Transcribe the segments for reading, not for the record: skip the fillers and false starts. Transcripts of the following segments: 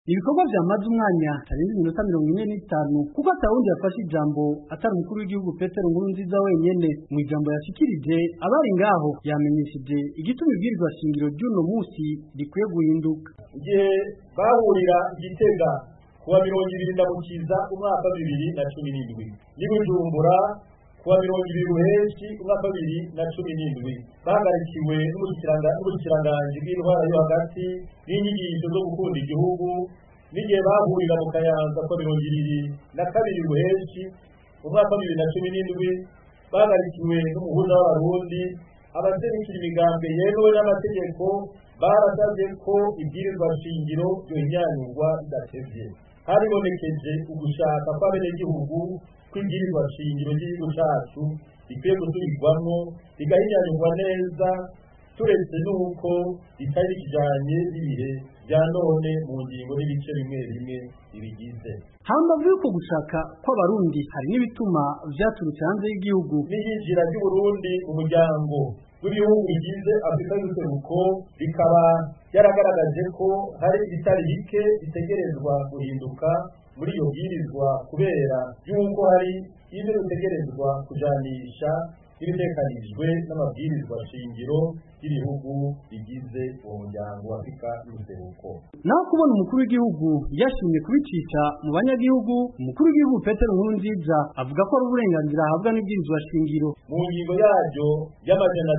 Ibikorwa vyamaze umwanya tarenze iminota 45 kuko atawundi yafashe ijambo atari umukuru w'igihugu Petero Nkurunziza wenyene. Mu ijambo yashikirije abari ngaho yamenyesheje igituma ibwirizwa shingiro ry'uno musi rikwiye guhinduka. Igihe bahurira Igitega kuwa 20 Ndamukiza umwaka 2017 ni Bujumbura kuwa 20 Ruheshi umwaka 2017 bahagarikiwe n'ubushikiranganje bw'intwara yo hagati n'inyigisho zo gukunda igihugu. N'igihe bahurira mu Kayanza kuwa 22 Ruheshi umwaka 2017 bahagarikiwe n'umuhuza w'abarundi. Abaserukira imigambi yemewe n'amategeko barasavye ko ibwirizwa shingiro ryohinyanyurwa bidatevye. Haribonekeje ugushaka kw'abenegihugu kw'ibwirizwa shingiro ry'igihugu cacu rikwiye gusubirwamwo rigahinyanyurwa neza, turetse n'uko ritari rijanye n'ibihe vya none mu ngingo n'ibice bimwe bimwe bibigize. Hambavu yuko gushaka kw'abarundi hari n'ibituma vyaturutse hanze y'igihugu. N'iyinjira ry'Uburundi mu muryango w'ibihugu bigize Afrika y'ubuseruko bikaba yaragaragaje ko hari ibitari bike bitegerezwa guhinduka muri iyo bwirizwa, kubera yuko hari ibyo bitegerezwa kujanisha ibitekanijwe n'amabwirizwa shingiro y'ibihugu bigize uwo muryango wa Afrika y'ubuseruko. Naho kubona umukuru w'igihugu yashimye kubicisha mu banyagihugu, umukuru w'igihugu Petero Nkurunziza avuga ko ari uburenganzira ahabwa n'ibwirizwa shingiro. Mu ngingo yaryo y'amajana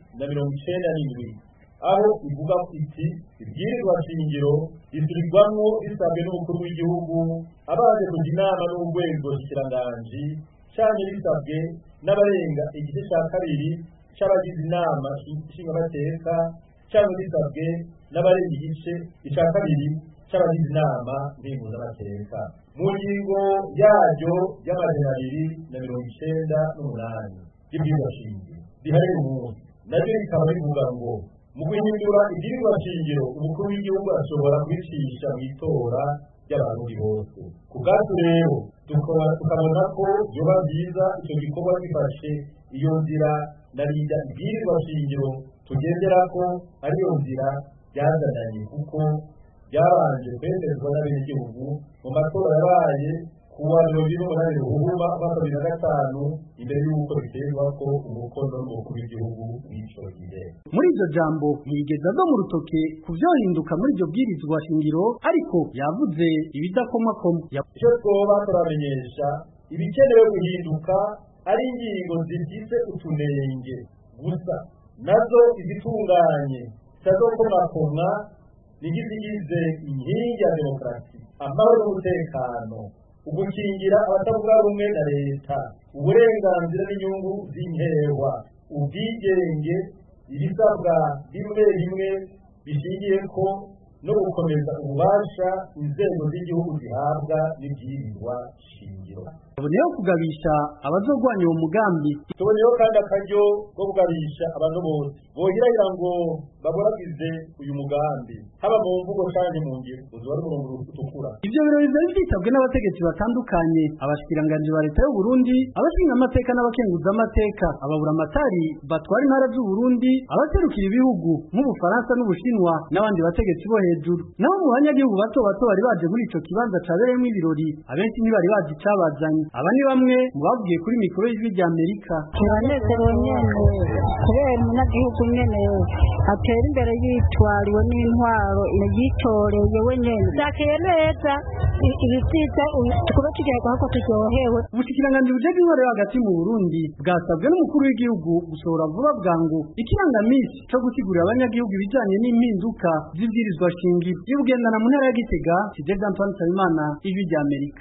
297 aho ivuga iti ibwirizwa shingiro risubirwamwo risabwe n'umukuru w'igihugu abaje kuja inama n'urwego shikiranganji canke risabwe n'abarenga igice ca kabiri c'abagize inama nshingamateka canke risabwe n'abarenga igice ca kabiri c'abagize inama mpuzamateka. Mu ngingo yaryo y'amajana 298 y'ibwirizwa shingiro rihari umunsi naryo rikaba rivuga ngo mu guhindura ibwirizwa shingiro umukuru w'igihugu ashobora kubicisha mw'itora ry'abarundi bose. Ku bwacu rero tukabona ko vyoba vyiza ico gikorwa gifashe iyo nzira narinda ibwirizwa shingiro tugenderako ariyo nzira ryazananye, kuko ryabanje kwemezwa n'abenegihugu mu matora yabaye kuwa 28 Ruhuma 2005 imbere y'uko biterwako umukono n'umukuru w'igihugu w'ico gihe. Muri iryo jambo ntiyigeze ava mu rutoke ku vyohinduka muri iryo bwirizwa shingiro, ariko yavuze ibidakomakoma. Ico twoba turamenyesha ibikenewe guhinduka ari ingingo zifise utunenge gusa, nazo izitunganye zitazokomakomwa nigizigize inkingi ya demokarasi, amahoro n'umutekano, ugukingira abatavuga rumwe na leta, uburenganzira n'inyungu z'inkewa, ubwigenge, ibisabwa bimwe bimwe bishingiye ko no gukomeza ububasha inzego z'igihugu zihabwa n'ibwirizwa shingiro. Tuboneyeho kugabisha abazogwanya uwo mugambi. Tuboneyeho kandi akaryo ko kugabisha abantu bose bohirahira ngo baboragize uyu mugambi, haba mu mvugo canke mu ngiro, uzoba ari umurongo utukura. Ivyo birori vyari vyitabwe n'abategetsi batandukanye, abashikiranganji ba leta y'u Burundi, abashinga amateka n'abakenguza amateka, ababuramatari batwara intara z'u Burundi, abaserukira ibihugu nk'Ubufaransa n'Ubushinwa n'abandi bategetsi bo hejuru. Naho mu banyagihugu bato bato bari baje muri ico kibanza cabereyemwo ibirori, abenshi ntibari bazi icabazanye. Aba ni bamwe mu bavugiye kuri mikoro y'ijwi ry'Amerika. Turanezerewe nyene kubera umunyagihugu nyene atera imbere yitwariwe n'intwaro yitoreye we nyene zakeye neza ibisiza tukuba tugiye ko turyohewe. Ubushikiranganji bujejwe intwaro yo hagati mu Burundi bwasabwe n'umukuru w'igihugu gusohora vuba bwangu ikirangamisi co gusigurira abanyagihugu ibijanye n'impinduka z'ibwirizwa shingiro. Ibugendana mu ntara ya Gitega, Jean Antoine Nsabimana, ijwi ry'Amerika.